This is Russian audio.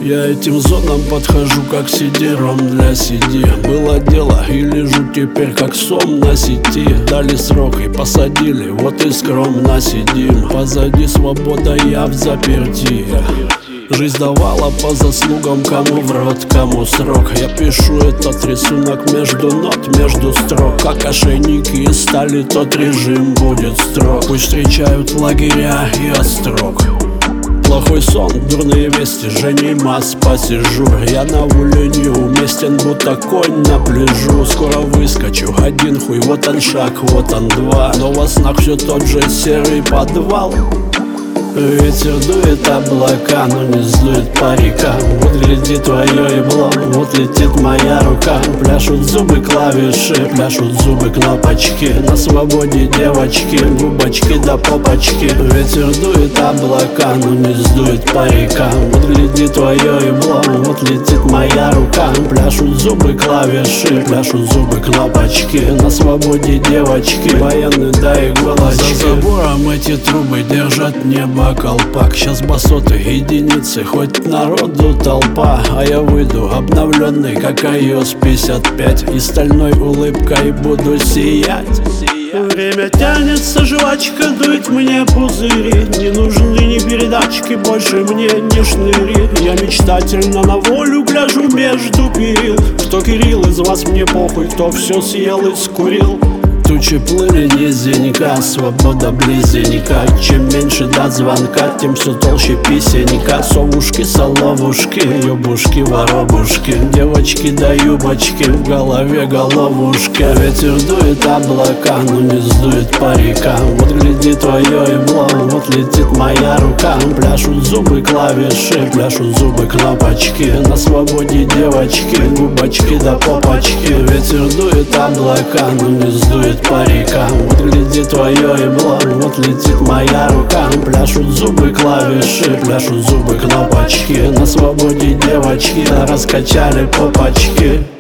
Я этим зонам подхожу как CD-ROM для CD. Было дело и лежу теперь как сом на сети. Дали срок и посадили, вот и скромно сидим. Позади свобода, я в заперти. Жизнь давала по заслугам, кому в рот, кому срок. Я пишу этот рисунок между нот, между строк. Как ошейники из стали, тот режим будет строг. Пусть встречают лагеря и острог. Плохой сон, дурные вести, Женей масс посижу. Я на воле неуместен, будто конь на пляжу. Скоро выскочу, один хуй, вот он шаг, вот он два. Но во снах все тот же серый подвал. Ветер дует облака, но не сдует парика. Вот глядит твое ебло, вот летит моя рука. Пляшут зубы клавиши, пляшут зубы кнопочки. На свободе девочки, губочки до попочки. Ветер дует облака, но не сдует парика. Вот глядит твое ебло, вот летит моя рука. Пляшут зубы клавиши, пляшут зубы кнопочки. На свободе девочки, военные да иголочки. За забором эти трубы держат небо колпак. Сейчас басоты, единицы, хоть народу толпа. А я выйду обновленный, как iOS 55. И стальной улыбкой буду сиять. Время тянется, жвачка дует мне пузыри. Не нужны ни передачки, больше мне не шныри. Я мечтательно на волю гляжу между перил. Кто Кирилл, из вас мне похуй, кто все съел и скурил. Тучи плыли низенько, свобода близенько. Чем меньше до звонка, тем все толще песенника. Совушки, соловушки, ёбушки, воробушки. Девочки да юбочки, в голове головушки. Ветер дует облака, но не сдует парика. Вот глядит твое ебло, вот летит моя рука. Пляшут зубы клавиши, пляшут зубы кнопочки. На свободе девочки, губочки да попочки. Ветер дует облака, но не сдует парика. Вот глядит твое ебло, вот летит моя рука. Пляшут зубы клавиши, пляшут зубы кнопочки. На свободе девочки, да раскачали попочки.